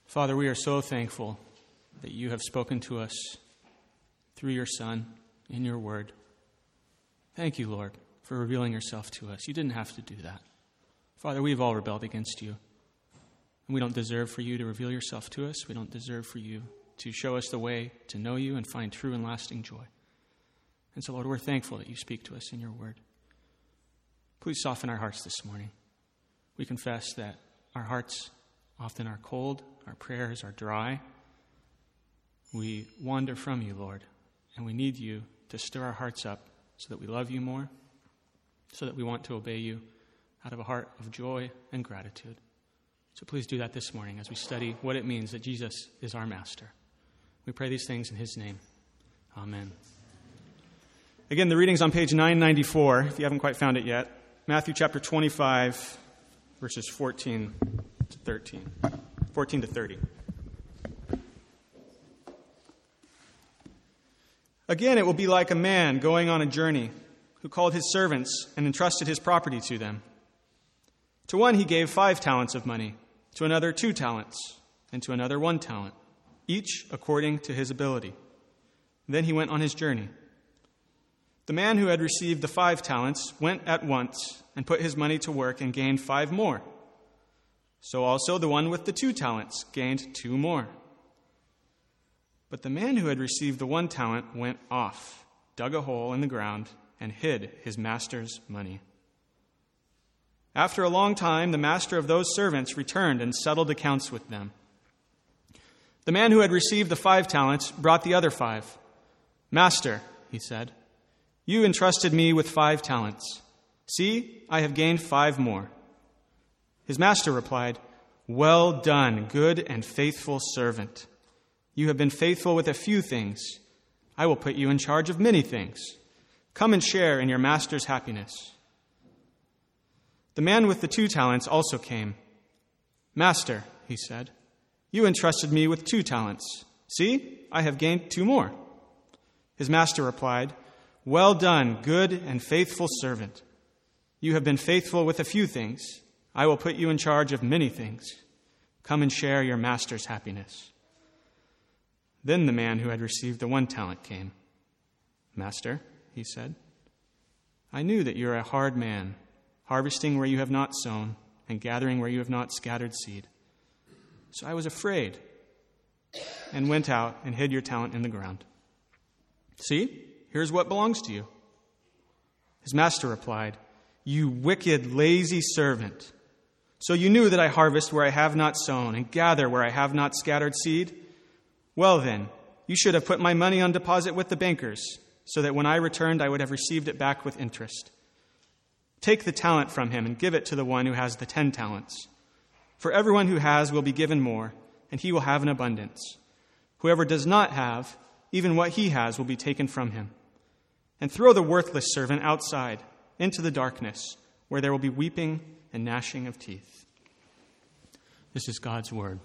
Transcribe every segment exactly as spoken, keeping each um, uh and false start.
Father, we are so thankful that you have spoken to us through your Son in your word. Thank you, Lord, for revealing yourself to us. You didn't have to do that. Father, we've all rebelled against you. And we don't deserve for you to reveal yourself to us. We don't deserve for you to show us the way to know you and find true and lasting joy. And so, Lord, we're thankful that you speak to us in your word. Please soften our hearts this morning. We confess that our hearts often are cold, our prayers are dry. We wander from you, Lord, and we need you to stir our hearts up so that we love you more, so that we want to obey you out of a heart of joy and gratitude. So please do that this morning as we study what it means that Jesus is our master. We pray these things in his name. Amen. Again, the reading's on page nine ninety-four, if you haven't quite found it yet. Matthew chapter twenty-five, verses fourteen to thirteen. fourteen to thirty. Again, it will be like a man going on a journey who called his servants and entrusted his property to them. To one he gave five talents of money, to another two talents, and to another one talent, each according to his ability. Then he went on his journey. The man who had received the five talents went at once and put his money to work and gained five more. So also the one with the two talents gained two more. But the man who had received the one talent went off, dug a hole in the ground, and hid his master's money. After a long time, the master of those servants returned and settled accounts with them. The man who had received the five talents brought the other five. "Master," he said, "you entrusted me with five talents. See, I have gained five more." His master replied, "Well done, good and faithful servant. You have been faithful with a few things. I will put you in charge of many things. Come and share in your master's happiness." The man with the two talents also came. "Master," he said, "you entrusted me with two talents. See, I have gained two more." His master replied, "Well done, good and faithful servant. You have been faithful with a few things. I will put you in charge of many things. Come and share your master's happiness." Then the man who had received the one talent came. "Master," he said, "I knew that you are a hard man, harvesting where you have not sown and gathering where you have not scattered seed. So I was afraid and went out and hid your talent in the ground. See, here's what belongs to you." His master replied, "You wicked, lazy servant. So you knew that I harvest where I have not sown and gather where I have not scattered seed? Well then, you should have put my money on deposit with the bankers, so that when I returned I would have received it back with interest. Take the talent from him and give it to the one who has the ten talents. For everyone who has will be given more, and he will have an abundance. Whoever does not have, even what he has will be taken from him. And throw the worthless servant outside, into the darkness, where there will be weeping and gnashing of teeth." This is God's word.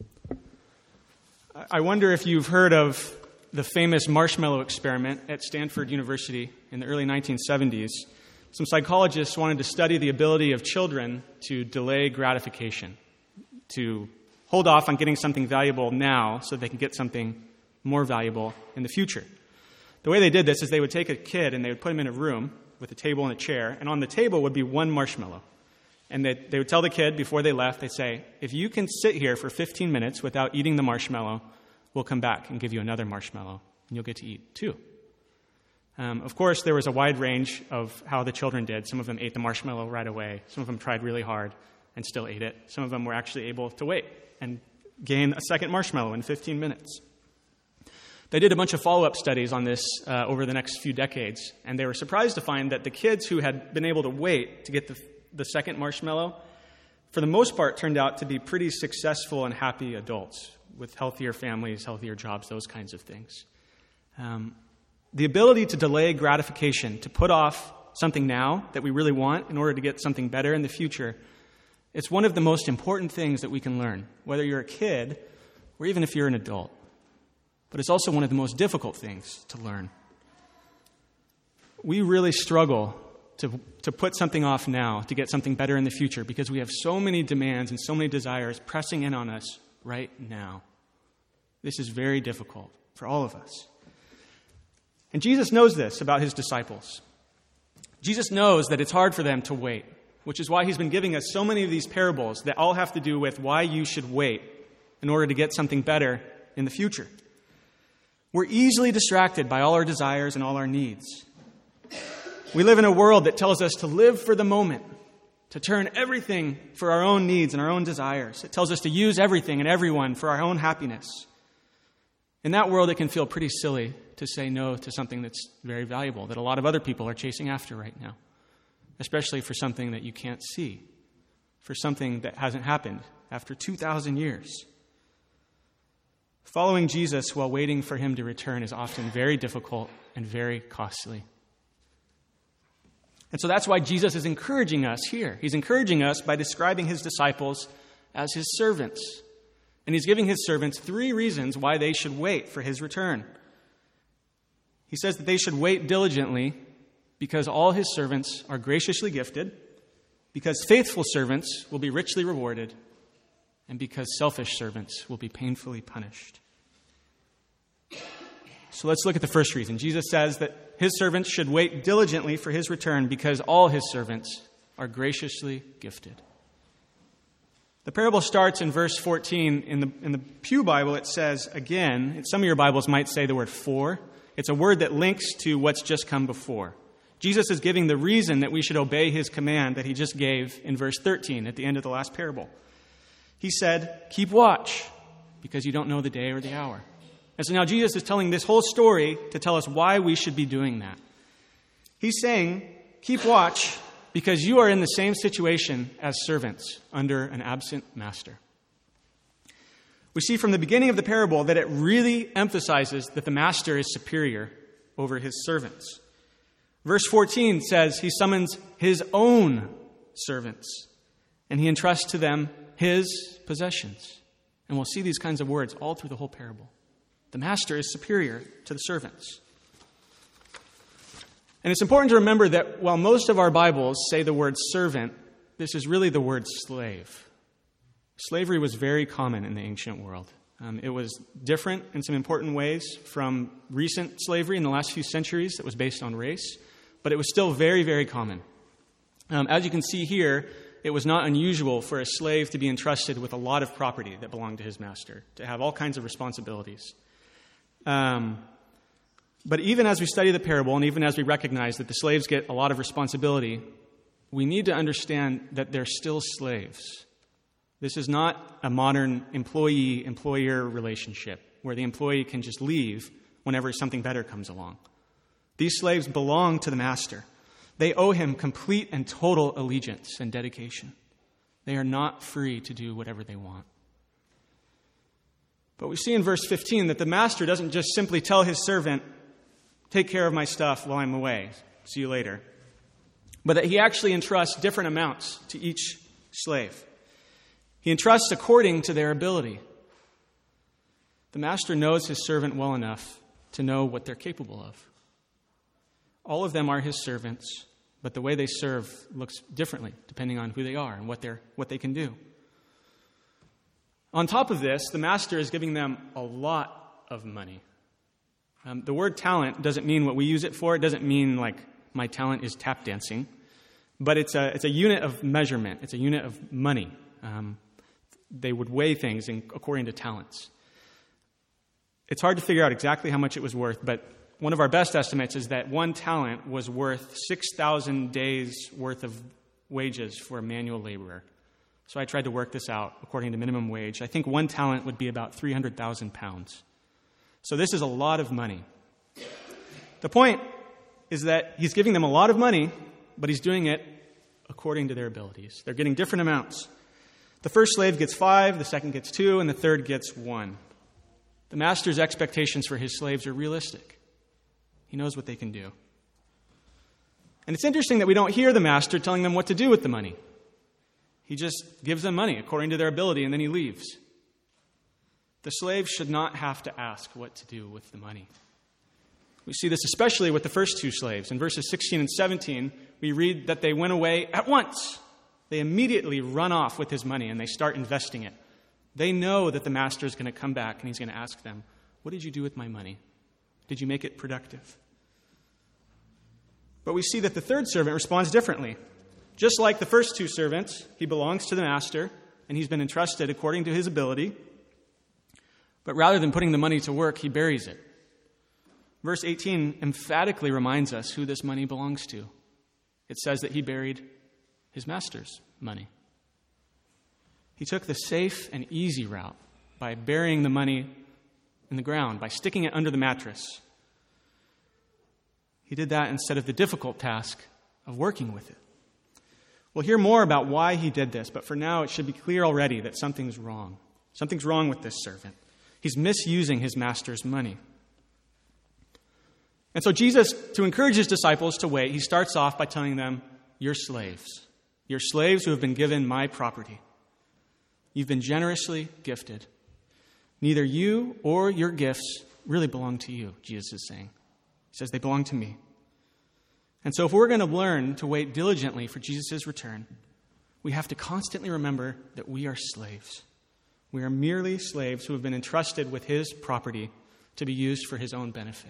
I wonder if you've heard of the famous marshmallow experiment at Stanford University in the early nineteen seventies. Some psychologists wanted to study the ability of children to delay gratification, to hold off on getting something valuable now so they can get something more valuable in the future. The way they did this is they would take a kid and they would put him in a room with a table and a chair, and on the table would be one marshmallow. And they, they would tell the kid before they left, they'd say, "If you can sit here for fifteen minutes without eating the marshmallow, we'll come back and give you another marshmallow, and you'll get to eat two." Um, of course, there was a wide range of how the children did. Some of them ate the marshmallow right away. Some of them tried really hard and still ate it. Some of them were actually able to wait and gain a second marshmallow in fifteen minutes. They did a bunch of follow-up studies on this uh, over the next few decades, and they were surprised to find that the kids who had been able to wait to get the, the second marshmallow, for the most part, turned out to be pretty successful and happy adults with healthier families, healthier jobs, those kinds of things. Um, the ability to delay gratification, to put off something now that we really want in order to get something better in the future, it's one of the most important things that we can learn, whether you're a kid or even if you're an adult. But it's also one of the most difficult things to learn. We really struggle to, to put something off now to get something better in the future because we have so many demands and so many desires pressing in on us right now. This is very difficult for all of us. And Jesus knows this about his disciples. Jesus knows that it's hard for them to wait, which is why he's been giving us so many of these parables that all have to do with why you should wait in order to get something better in the future. We're easily distracted by all our desires and all our needs. We live in a world that tells us to live for the moment, to turn everything for our own needs and our own desires. It tells us to use everything and everyone for our own happiness. In that world, it can feel pretty silly to say no to something that's very valuable, that a lot of other people are chasing after right now, especially for something that you can't see, for something that hasn't happened after two thousand years. Following Jesus while waiting for him to return is often very difficult and very costly. And so that's why Jesus is encouraging us here. He's encouraging us by describing his disciples as his servants. And he's giving his servants three reasons why they should wait for his return. He says that they should wait diligently because all his servants are graciously gifted, because faithful servants will be richly rewarded, and because selfish servants will be painfully punished. So let's look at the first reason. Jesus says that his servants should wait diligently for his return because all his servants are graciously gifted. The parable starts in verse fourteen. In the, in the Pew Bible, it says, again, some of your Bibles might say the word for. It's a word that links to what's just come before. Jesus is giving the reason that we should obey his command that he just gave in verse thirteen at the end of the last parable. He said, keep watch, because you don't know the day or the hour. And so now Jesus is telling this whole story to tell us why we should be doing that. He's saying, keep watch, because you are in the same situation as servants under an absent master. We see from the beginning of the parable that it really emphasizes that the master is superior over his servants. Verse fourteen says he summons his own servants, and he entrusts to them his possessions. And we'll see these kinds of words all through the whole parable. The master is superior to the servants. And it's important to remember that while most of our Bibles say the word servant, this is really the word slave. Slavery was very common in the ancient world. Um, it was different in some important ways from recent slavery in the last few centuries that was based on race, but it was still very, very common. Um, as you can see here, it was not unusual for a slave to be entrusted with a lot of property that belonged to his master, to have all kinds of responsibilities. Um, but even as we study the parable, and even as we recognize that the slaves get a lot of responsibility, we need to understand that they're still slaves. This is not a modern employee-employer relationship where the employee can just leave whenever something better comes along. These slaves belong to the master. They owe him complete and total allegiance and dedication. They are not free to do whatever they want. But we see in verse fifteen that the master doesn't just simply tell his servant, take care of my stuff while I'm away, see you later, but that he actually entrusts different amounts to each slave. He entrusts according to their ability. The master knows his servant well enough to know what they're capable of. All of them are his servants, but the way they serve looks differently depending on who they are and what they're what they can do. On top of this, the master is giving them a lot of money. Um, the word talent doesn't mean what we use it for. It doesn't mean like my talent is tap dancing, but it's a it's a unit of measurement. It's a unit of money. Um, they would weigh things in, according to talents. It's hard to figure out exactly how much it was worth, but one of our best estimates is that one talent was worth six thousand days worth of wages for a manual laborer. So I tried to work this out according to minimum wage. I think one talent would be about three hundred thousand pounds. So this is a lot of money. The point is that he's giving them a lot of money, but he's doing it according to their abilities. They're getting different amounts. The first slave gets five, the second gets two, and the third gets one. The master's expectations for his slaves are realistic. He knows what they can do. And it's interesting that we don't hear the master telling them what to do with the money. He just gives them money according to their ability, and then he leaves. The slaves should not have to ask what to do with the money. We see this especially with the first two slaves. In verses sixteen and seventeen, we read that they went away at once. They immediately run off with his money, and they start investing it. They know that the master is going to come back and he's going to ask them, what did you do with my money? Did you make it productive? But we see that the third servant responds differently. Just like the first two servants, he belongs to the master, and he's been entrusted according to his ability. But rather than putting the money to work, he buries it. Verse eighteen emphatically reminds us who this money belongs to. It says that he buried his master's money. He took the safe and easy route by burying the money in the ground, by sticking it under the mattress. He did that instead of the difficult task of working with it. We'll hear more about why he did this, but for now it should be clear already that something's wrong. Something's wrong with this servant. He's misusing his master's money. And so Jesus, to encourage his disciples to wait, he starts off by telling them, you're slaves. You're slaves who have been given my property. You've been generously gifted. Neither you or your gifts really belong to you, Jesus is saying. He says they belong to me. And so if we're going to learn to wait diligently for Jesus' return, we have to constantly remember that we are slaves. We are merely slaves who have been entrusted with his property to be used for his own benefit.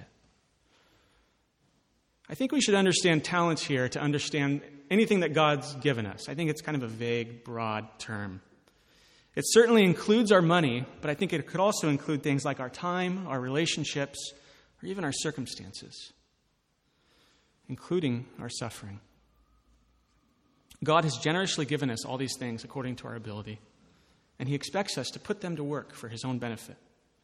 I think we should understand talents here to understand anything that God's given us. I think it's kind of a vague, broad term. It certainly includes our money, but I think it could also include things like our time, our relationships, or even our circumstances, including our suffering. God has generously given us all these things according to our ability, and he expects us to put them to work for his own benefit.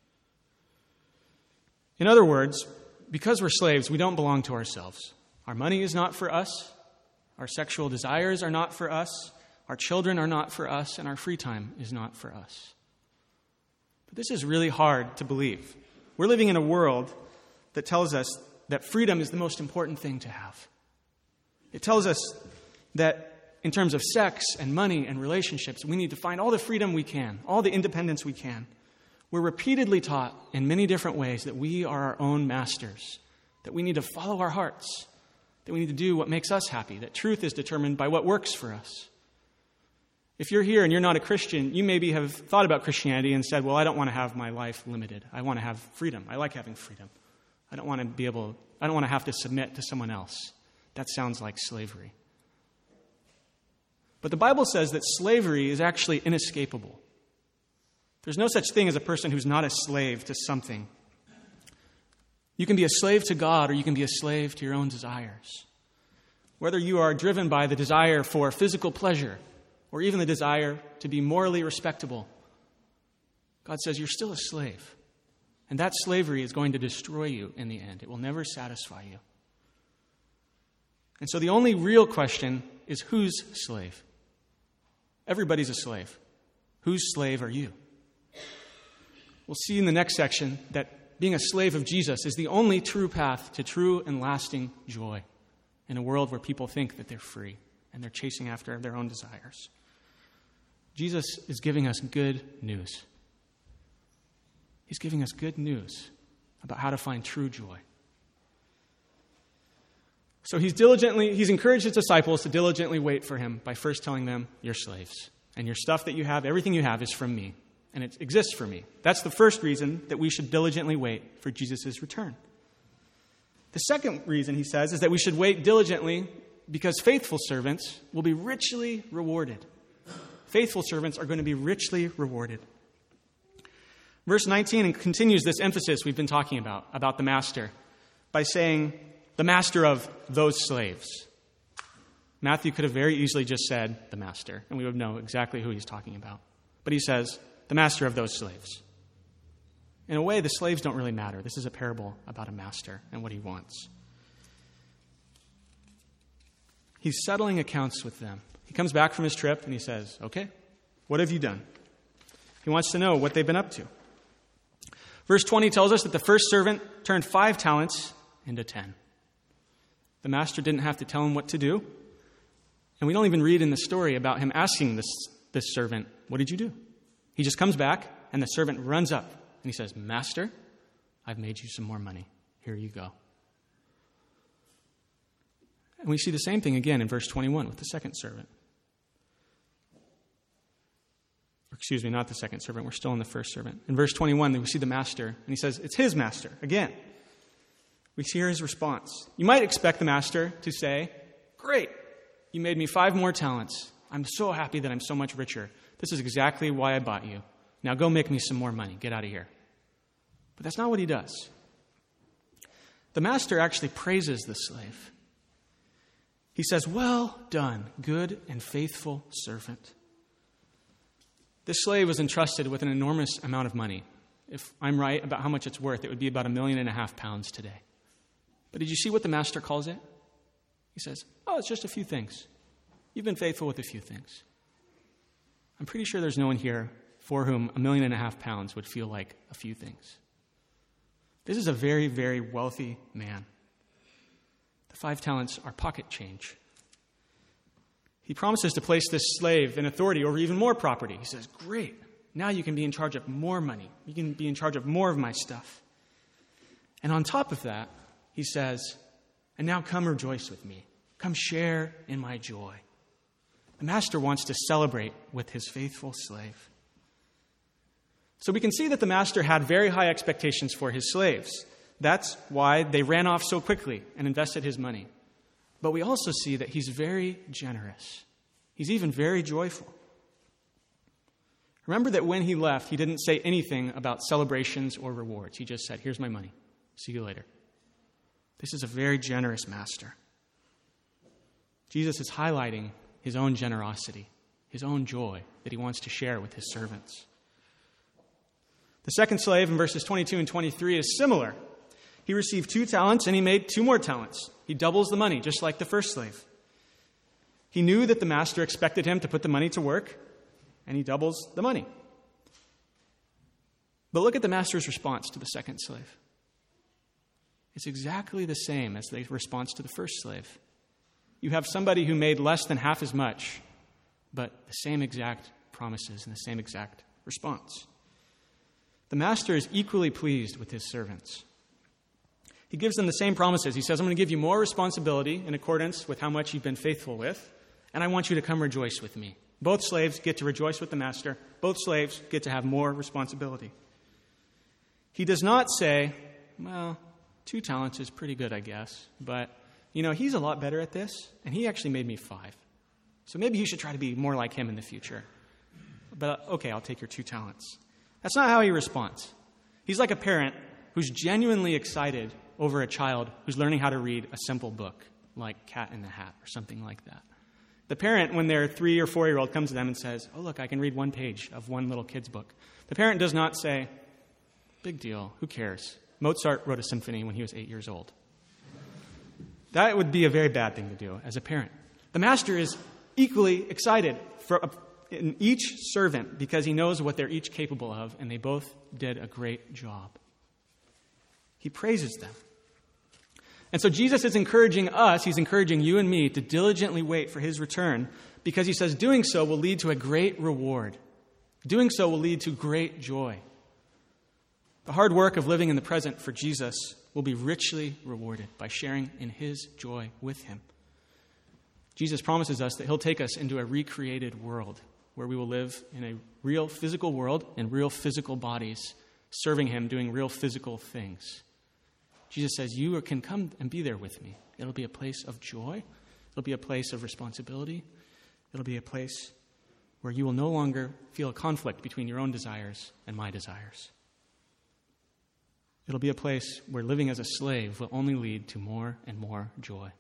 In other words, because we're slaves, we don't belong to ourselves. Our money is not for us. Our sexual desires are not for us. Our children are not for us. And our free time is not for us. But this is really hard to believe. We're living in a world that tells us that freedom is the most important thing to have. It tells us that in terms of sex and money and relationships, we need to find all the freedom we can, all the independence we can. We're repeatedly taught in many different ways that we are our own masters, that we need to follow our hearts, that we need to do what makes us happy, that truth is determined by what works for us. If you're here and you're not a Christian, you maybe have thought about Christianity and said, well, I don't want to have my life limited. I want to have freedom. I like having freedom. I don't want to be able, I don't want to have to submit to someone else. That sounds like slavery. But the Bible says that slavery is actually inescapable. There's no such thing as a person who's not a slave to something. You can be a slave to God or you can be a slave to your own desires. Whether you are driven by the desire for physical pleasure or even the desire to be morally respectable, God says you're still a slave. And that slavery is going to destroy you in the end. It will never satisfy you. And so the only real question is whose slave? Everybody's a slave. Whose slave are you? We'll see in the next section that being a slave of Jesus is the only true path to true and lasting joy in a world where people think that they're free and they're chasing after their own desires. Jesus is giving us good news. He's giving us good news about how to find true joy. So he's diligently, he's encouraged his disciples to diligently wait for him by first telling them, you're slaves. And your stuff that you have, everything you have is from me. And it exists for me. That's the first reason that we should diligently wait for Jesus' return. The second reason, he says, is that we should wait diligently because faithful servants will be richly rewarded. Faithful servants are going to be richly rewarded. Verse nineteen continues this emphasis we've been talking about, about the master, by saying, the master of those slaves. Matthew could have very easily just said, the master, and we would know exactly who he's talking about. But he says, the master of those slaves. In a way, the slaves don't really matter. This is a parable about a master and what he wants. He's settling accounts with them. He comes back from his trip and he says, okay, what have you done? He wants to know what they've been up to. Verse twenty tells us that the first servant turned five talents into ten. The master didn't have to tell him what to do. And we don't even read in the story about him asking this, this servant, what did you do? He just comes back, and the servant runs up, and he says, Master, I've made you some more money. Here you go. And we see the same thing again in verse twenty-one with the second servant. Excuse me, not the second servant. We're still in the first servant. In verse twenty-one, we see the master, and he says, it's his master. Again, we hear his response. You might expect the master to say, great, you made me five more talents. I'm so happy that I'm so much richer. This is exactly why I bought you. Now go make me some more money. Get out of here. But that's not what he does. The master actually praises the slave. He says, well done, good and faithful servant. This slave was entrusted with an enormous amount of money. If I'm right about how much it's worth, it would be about a million and a half pounds today. But did you see what the master calls it? He says, oh, it's just a few things. You've been faithful with a few things. I'm pretty sure there's no one here for whom a million and a half pounds would feel like a few things. This is a very, very wealthy man. The five talents are pocket change. He promises to place this slave in authority over even more property. He says, great, now you can be in charge of more money. You can be in charge of more of my stuff. And on top of that, he says, and now come rejoice with me. Come share in my joy. The master wants to celebrate with his faithful slave. So we can see that the master had very high expectations for his slaves. That's why they ran off so quickly and invested his money. But we also see that he's very generous. He's even very joyful. Remember that when he left, he didn't say anything about celebrations or rewards. He just said, here's my money. See you later. This is a very generous master. Jesus is highlighting his own generosity, his own joy that he wants to share with his servants. The second slave in verses twenty-two and twenty-three is similar. He received two talents and he made two more talents. He doubles the money, just like the first slave. He knew that the master expected him to put the money to work, and he doubles the money. But look at the master's response to the second slave. It's exactly the same as the response to the first slave. You have somebody who made less than half as much, but the same exact promises and the same exact response. The master is equally pleased with his servants. He gives them the same promises. He says, I'm going to give you more responsibility in accordance with how much you've been faithful with, and I want you to come rejoice with me. Both slaves get to rejoice with the master. Both slaves get to have more responsibility. He does not say, well, two talents is pretty good, I guess, but, you know, he's a lot better at this, and he actually made me five. So maybe you should try to be more like him in the future. But, okay, I'll take your two talents. That's not how he responds. He's like a parent who's genuinely excited over a child who's learning how to read a simple book, like Cat in the Hat or something like that. The parent, when their three or four-year-old comes to them and says, oh, look, I can read one page of one little kid's book. The parent does not say, big deal, who cares? Mozart wrote a symphony when he was eight years old. That would be a very bad thing to do as a parent. The master is equally excited for a, in each servant because he knows what they're each capable of, and they both did a great job. He praises them. And so Jesus is encouraging us, he's encouraging you and me to diligently wait for his return because he says doing so will lead to a great reward. Doing so will lead to great joy. The hard work of living in the present for Jesus will be richly rewarded by sharing in his joy with him. Jesus promises us that he'll take us into a recreated world where we will live in a real physical world in real physical bodies, serving him, doing real physical things. Jesus says, you can come and be there with me. It'll be a place of joy. It'll be a place of responsibility. It'll be a place where you will no longer feel a conflict between your own desires and my desires. It'll be a place where living as a slave will only lead to more and more joy.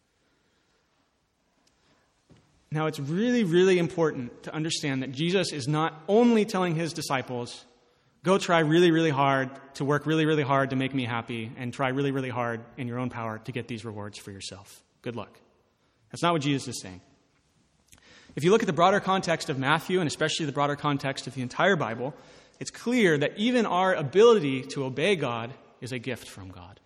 Now, it's really, really important to understand that Jesus is not only telling his disciples, go try really, really hard to work really, really hard to make me happy and try really, really hard in your own power to get these rewards for yourself. Good luck. That's not what Jesus is saying. If you look at the broader context of Matthew, and especially the broader context of the entire Bible, it's clear that even our ability to obey God is a gift from God.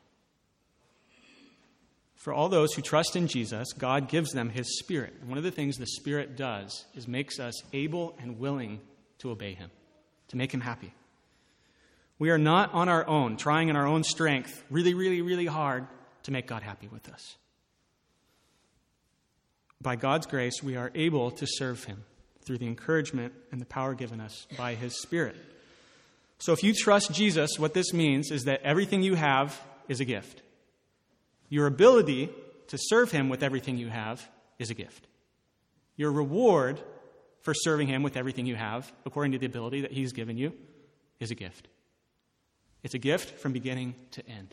For all those who trust in Jesus, God gives them his Spirit. And one of the things the Spirit does is makes us able and willing to obey him, to make him happy. We are not on our own, trying in our own strength really, really, really hard to make God happy with us. By God's grace, we are able to serve him through the encouragement and the power given us by his Spirit. So if you trust Jesus, what this means is that everything you have is a gift. Your ability to serve him with everything you have is a gift. Your reward for serving him with everything you have, according to the ability that he's given you, is a gift. It's a gift from beginning to end.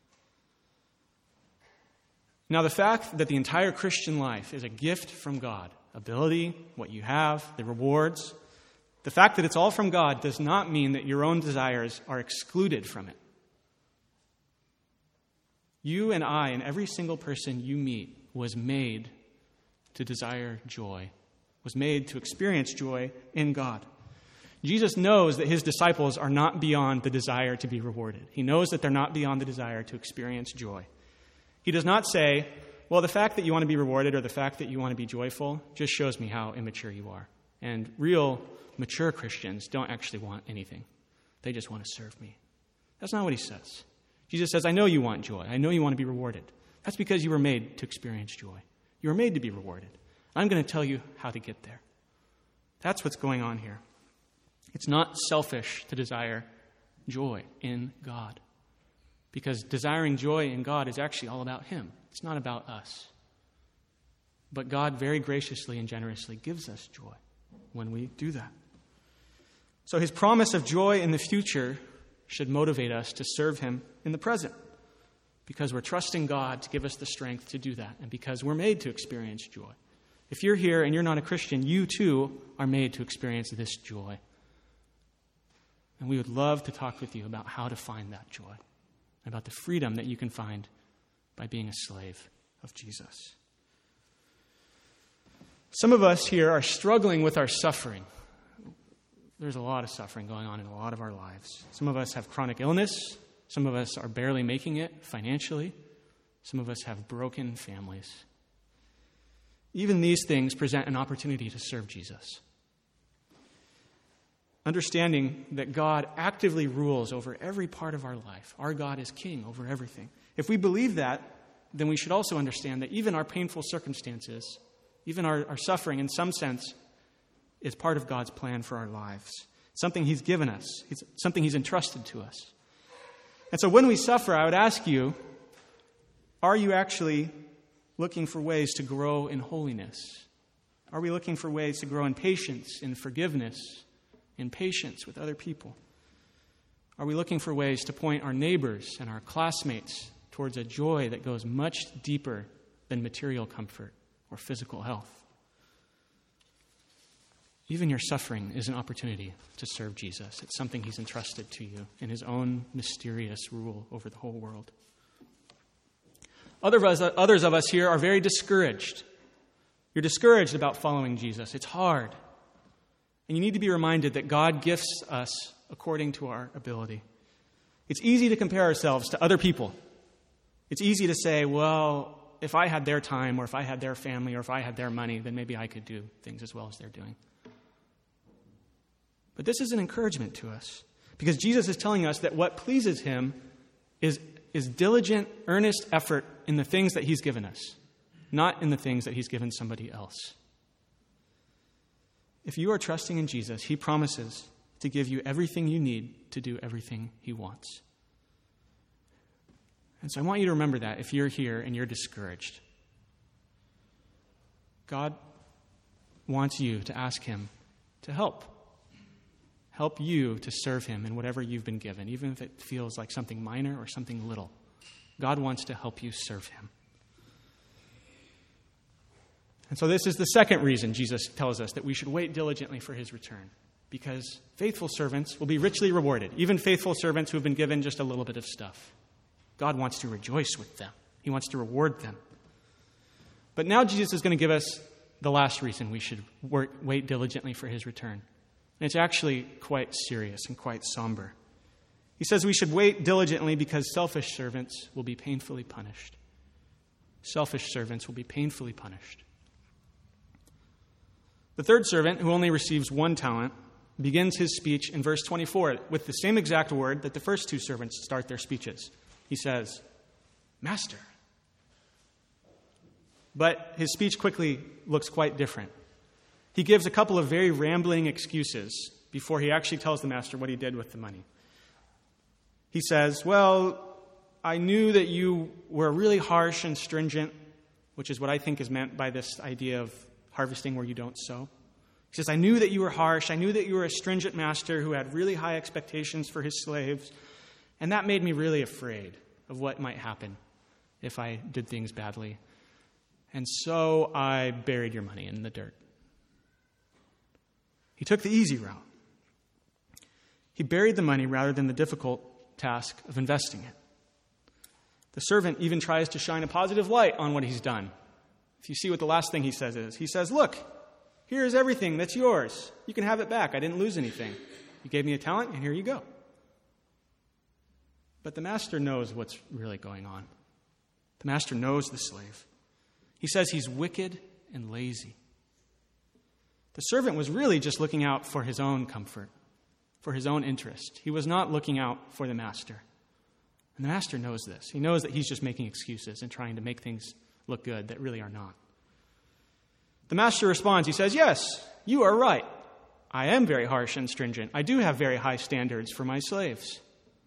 Now, the fact that the entire Christian life is a gift from God, ability, what you have, the rewards, the fact that it's all from God does not mean that your own desires are excluded from it. You and I and every single person you meet was made to desire joy, was made to experience joy in God. Jesus knows that his disciples are not beyond the desire to be rewarded. He knows that they're not beyond the desire to experience joy. He does not say, well, the fact that you want to be rewarded or the fact that you want to be joyful just shows me how immature you are. And real mature Christians don't actually want anything. They just want to serve me. That's not what he says. Jesus says, I know you want joy. I know you want to be rewarded. That's because you were made to experience joy. You were made to be rewarded. I'm going to tell you how to get there. That's what's going on here. It's not selfish to desire joy in God, because desiring joy in God is actually all about him. It's not about us. But God very graciously and generously gives us joy when we do that. So his promise of joy in the future should motivate us to serve him in the present, because we're trusting God to give us the strength to do that, and because we're made to experience joy. If you're here and you're not a Christian, you too are made to experience this joy. And we would love to talk with you about how to find that joy, about the freedom that you can find by being a slave of Jesus. Some of us here are struggling with our suffering. There's a lot of suffering going on in a lot of our lives. Some of us have chronic illness. Some of us are barely making it financially. Some of us have broken families. Even these things present an opportunity to serve Jesus. Understanding that God actively rules over every part of our life. Our God is king over everything. If we believe that, then we should also understand that even our painful circumstances, even our, our suffering in some sense, is part of God's plan for our lives. Something he's given us. It's something he's entrusted to us. And so when we suffer, I would ask you, are you actually looking for ways to grow in holiness? Are we looking for ways to grow in patience, in forgiveness, in patience with other people? Are we looking for ways to point our neighbors and our classmates towards a joy that goes much deeper than material comfort or physical health? Even your suffering is an opportunity to serve Jesus. It's something he's entrusted to you in his own mysterious rule over the whole world. Other of us, others of us here are very discouraged. You're discouraged about following Jesus. It's hard. And you need to be reminded that God gifts us according to our ability. It's easy to compare ourselves to other people. It's easy to say, well, if I had their time, or if I had their family, or if I had their money, then maybe I could do things as well as they're doing. But this is an encouragement to us, because Jesus is telling us that what pleases him is, is diligent, earnest effort in the things that he's given us, not in the things that he's given somebody else. If you are trusting in Jesus, he promises to give you everything you need to do everything he wants. And so I want you to remember that if you're here and you're discouraged. God wants you to ask him to help. Help you to serve him in whatever you've been given, even if it feels like something minor or something little. God wants to help you serve him. And so this is the second reason Jesus tells us that we should wait diligently for his return, because faithful servants will be richly rewarded, even faithful servants who have been given just a little bit of stuff. God wants to rejoice with them. He wants to reward them. But now Jesus is going to give us the last reason we should work, wait diligently for his return. And it's actually quite serious and quite somber. He says we should wait diligently because selfish servants will be painfully punished. Selfish servants will be painfully punished. The third servant, who only receives one talent, begins his speech in verse twenty-four with the same exact word that the first two servants start their speeches. He says, "Master." But his speech quickly looks quite different. he gives a couple of very rambling excuses before he actually tells the master what he did with the money. He says, well, I knew that you were really harsh and stringent, which is what I think is meant by this idea of harvesting where you don't sow. He says, I knew that you were harsh. I knew that you were a stringent master who had really high expectations for his slaves. And that made me really afraid of what might happen if I did things badly. And so I buried your money in the dirt. He took the easy route. He buried the money rather than the difficult task of investing it. The servant even tries to shine a positive light on what he's done. If you see what the last thing he says is, he says, look, here is everything that's yours. You can have it back. I didn't lose anything. You gave me a talent, and here you go. But the master knows what's really going on. The master knows the slave. He says he's wicked and lazy. The servant was really just looking out for his own comfort, for his own interest. He was not looking out for the master. And the master knows this. He knows that he's just making excuses and trying to make things look good that really are not. The master responds. He says, yes, you are right. I am very harsh and stringent. I do have very high standards for my slaves.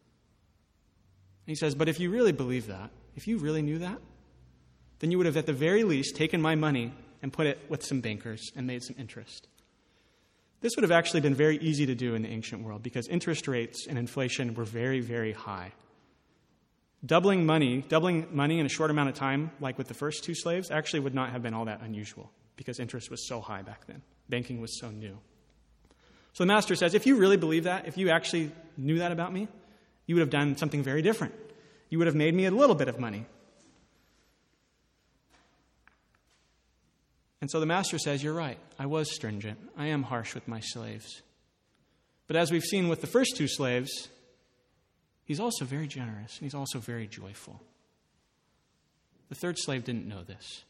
He says, but if you really believe that, if you really knew that, then you would have at the very least taken my money and put it with some bankers and made some interest. This would have actually been very easy to do in the ancient world because interest rates and inflation were very, very high. Doubling money, doubling money in a short amount of time, like with the first two slaves, actually would not have been all that unusual because interest was so high back then. Banking was so new. So the master says, if you really believe that, if you actually knew that about me, you would have done something very different. You would have made me a little bit of money. And so the master says, you're right. I was stringent. I am harsh with my slaves. But as we've seen with the first two slaves, he's also very generous, and he's also very joyful. The third slave didn't know this.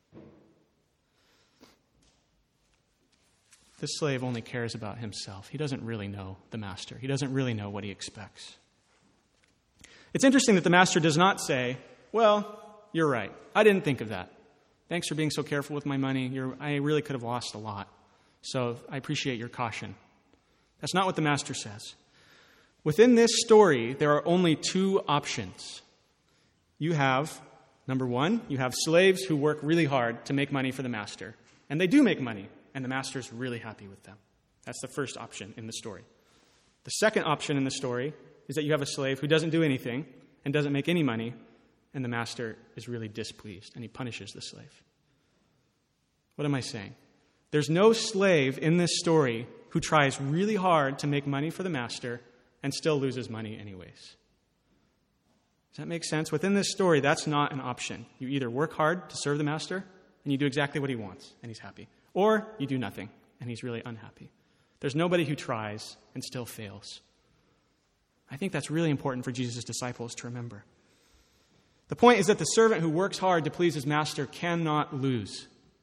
This slave only cares about himself. He doesn't really know the master. He doesn't really know what he expects. It's interesting that the master does not say, well, you're right. I didn't think of that. Thanks for being so careful with my money. You're, I really could have lost a lot. So I appreciate your caution. That's not what the master says. Within this story, there are only two options. You have, number one, you have slaves who work really hard to make money for the master. And they do make money, and the master's really happy with them. That's the first option in the story. The second option in the story is that you have a slave who doesn't do anything and doesn't make any money, and the master is really displeased, and he punishes the slave. What am I saying? There's no slave in this story who tries really hard to make money for the master and still loses money anyways. Does that make sense? Within this story, that's not an option. You either work hard to serve the master, and you do exactly what he wants, and he's happy. Or you do nothing, and he's really unhappy. There's nobody who tries and still fails. I think that's really important for Jesus' disciples to remember. The point is that the servant who works hard to please his master cannot lose.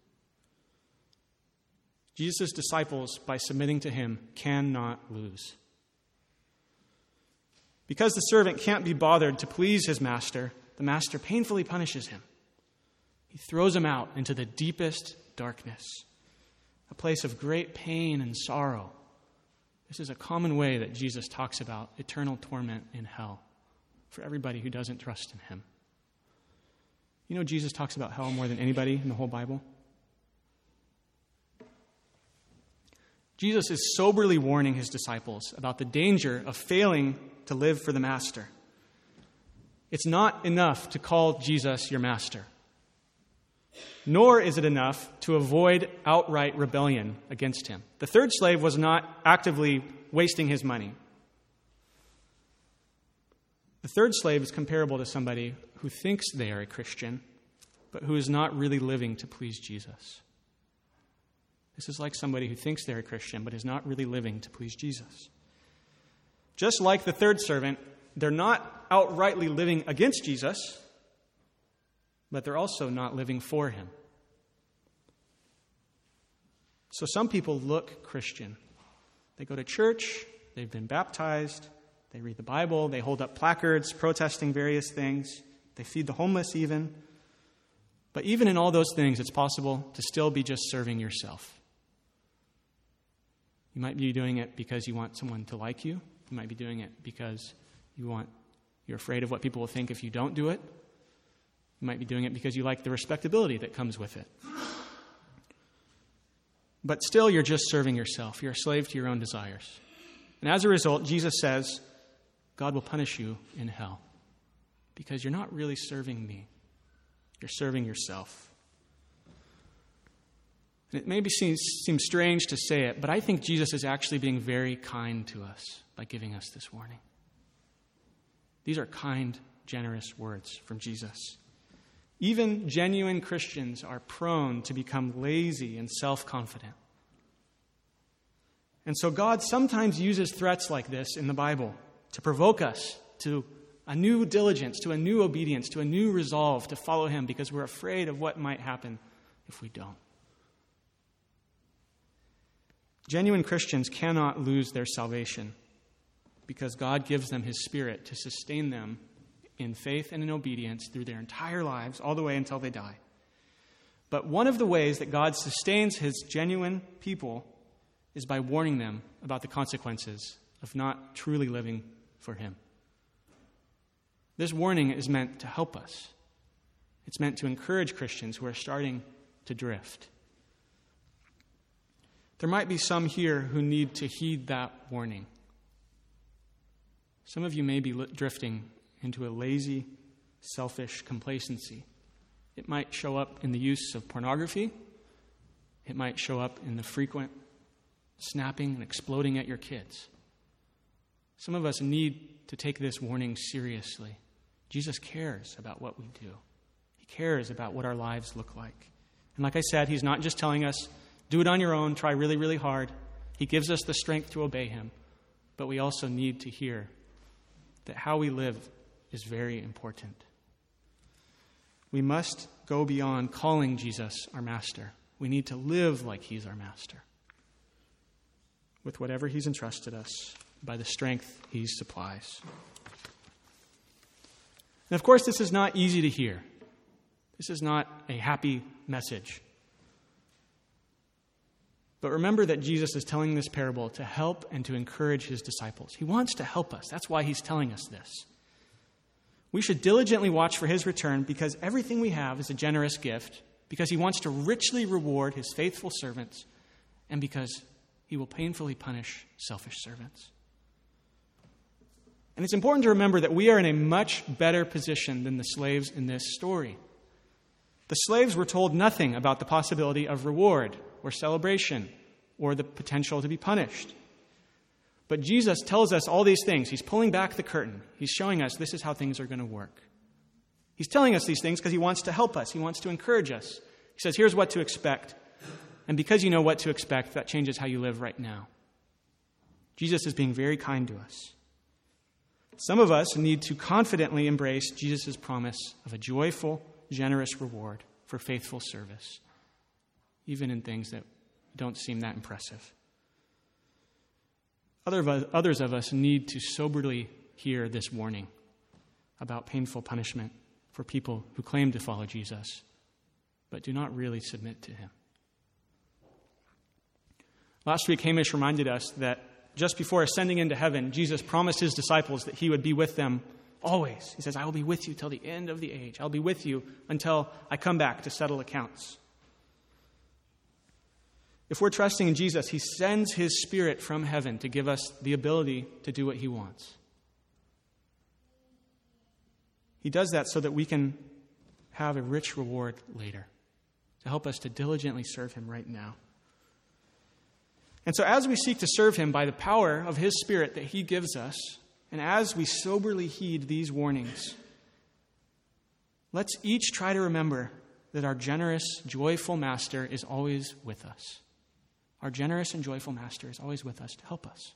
Jesus' disciples, by submitting to him, cannot lose. Because the servant can't be bothered to please his master, the master painfully punishes him. He throws him out into the deepest darkness, a place of great pain and sorrow. This is a common way that Jesus talks about eternal torment in hell for everybody who doesn't trust in him. You know, Jesus talks about hell more than anybody in the whole Bible. Jesus is soberly warning his disciples about the danger of failing to live for the master. It's not enough to call Jesus your master. Nor is it enough to avoid outright rebellion against him. The third slave was not actively wasting his money. The third slave is comparable to somebody who thinks they are a Christian, but who is not really living to please Jesus. This is like somebody who thinks they're a Christian, but is not really living to please Jesus. Just like the third servant, they're not outrightly living against Jesus, but they're also not living for him. So some people look Christian. They go to church, they've been baptized, they read the Bible, they hold up placards protesting various things, they feed the homeless even. But even in all those things, it's possible to still be just serving yourself. You might be doing it because you want someone to like you. You might be doing it because you want, you're afraid of what people will think if you don't do it. You might be doing it because you like the respectability that comes with it. But still, you're just serving yourself. You're a slave to your own desires. And as a result, Jesus says, God will punish you in hell because you're not really serving me. You're serving yourself. And it maybe seems, seems strange to say it, but I think Jesus is actually being very kind to us by giving us this warning. These are kind, generous words from Jesus. Even genuine Christians are prone to become lazy and self-confident. And so God sometimes uses threats like this in the Bible to provoke us to a new diligence, to a new obedience, to a new resolve to follow him because we're afraid of what might happen if we don't. Genuine Christians cannot lose their salvation because God gives them his Spirit to sustain them in faith and in obedience through their entire lives, all the way until they die. But one of the ways that God sustains his genuine people is by warning them about the consequences of not truly living for him. This warning is meant to help us. It's meant to encourage Christians who are starting to drift. There might be some here who need to heed that warning. Some of you may be drifting into a lazy, selfish complacency. It might show up in the use of pornography. It might show up in the frequent snapping and exploding at your kids. Some of us need to take this warning seriously. Jesus cares about what we do. He cares about what our lives look like. And like I said, he's not just telling us, do it on your own, try really, really hard. He gives us the strength to obey him. But we also need to hear that how we live is very important. We must go beyond calling Jesus our master. We need to live like he's our master, with whatever he's entrusted us, by the strength he supplies. And of course, this is not easy to hear. This is not a happy message. But remember that Jesus is telling this parable to help and to encourage his disciples. He wants to help us. That's why he's telling us this. We should diligently watch for his return because everything we have is a generous gift, because he wants to richly reward his faithful servants, and because he will painfully punish selfish servants. And it's important to remember that we are in a much better position than the slaves in this story. The slaves were told nothing about the possibility of reward or celebration or the potential to be punished. But Jesus tells us all these things. He's pulling back the curtain. He's showing us this is how things are going to work. He's telling us these things because he wants to help us. He wants to encourage us. He says, here's what to expect. And because you know what to expect, that changes how you live right now. Jesus is being very kind to us. Some of us need to confidently embrace Jesus' promise of a joyful, generous reward for faithful service, even in things that don't seem that impressive. Other of us, others of us need to soberly hear this warning about painful punishment for people who claim to follow Jesus, but do not really submit to him. Last week, Hamish reminded us that just before ascending into heaven, Jesus promised his disciples that he would be with them always. He says, I will be with you till the end of the age. I'll be with you until I come back to settle accounts. If we're trusting in Jesus, he sends his Spirit from heaven to give us the ability to do what he wants. He does that so that we can have a rich reward later, to help us to diligently serve him right now. And so as we seek to serve him by the power of his Spirit that he gives us, and as we soberly heed these warnings, let's each try to remember that our generous, joyful Master is always with us. Our generous and joyful Master is always with us to help us.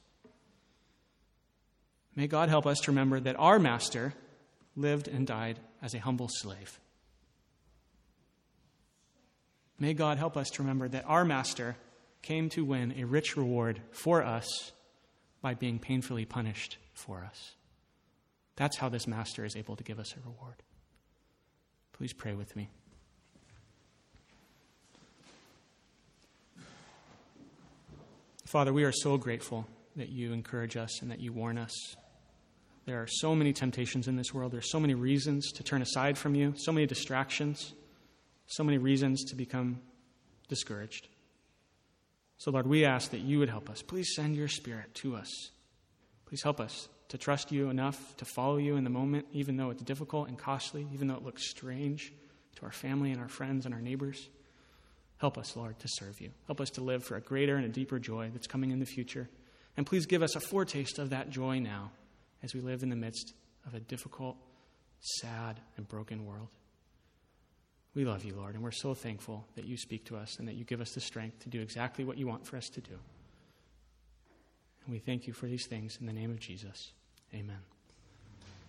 May God help us to remember that our Master lived and died as a humble slave. May God help us to remember that our Master came to win a rich reward for us by being painfully punished for us. That's how this Master is able to give us a reward. Please pray with me. Father, we are so grateful that you encourage us and that you warn us. There are so many temptations in this world. There are so many reasons to turn aside from you, so many distractions, so many reasons to become discouraged. So, Lord, we ask that you would help us. Please send your Spirit to us. Please help us to trust you enough to follow you in the moment, even though it's difficult and costly, even though it looks strange to our family and our friends and our neighbors. Help us, Lord, to serve you. Help us to live for a greater and a deeper joy that's coming in the future. And please give us a foretaste of that joy now as we live in the midst of a difficult, sad, and broken world. We love you, Lord, and we're so thankful that you speak to us and that you give us the strength to do exactly what you want for us to do. And we thank you for these things in the name of Jesus. Amen.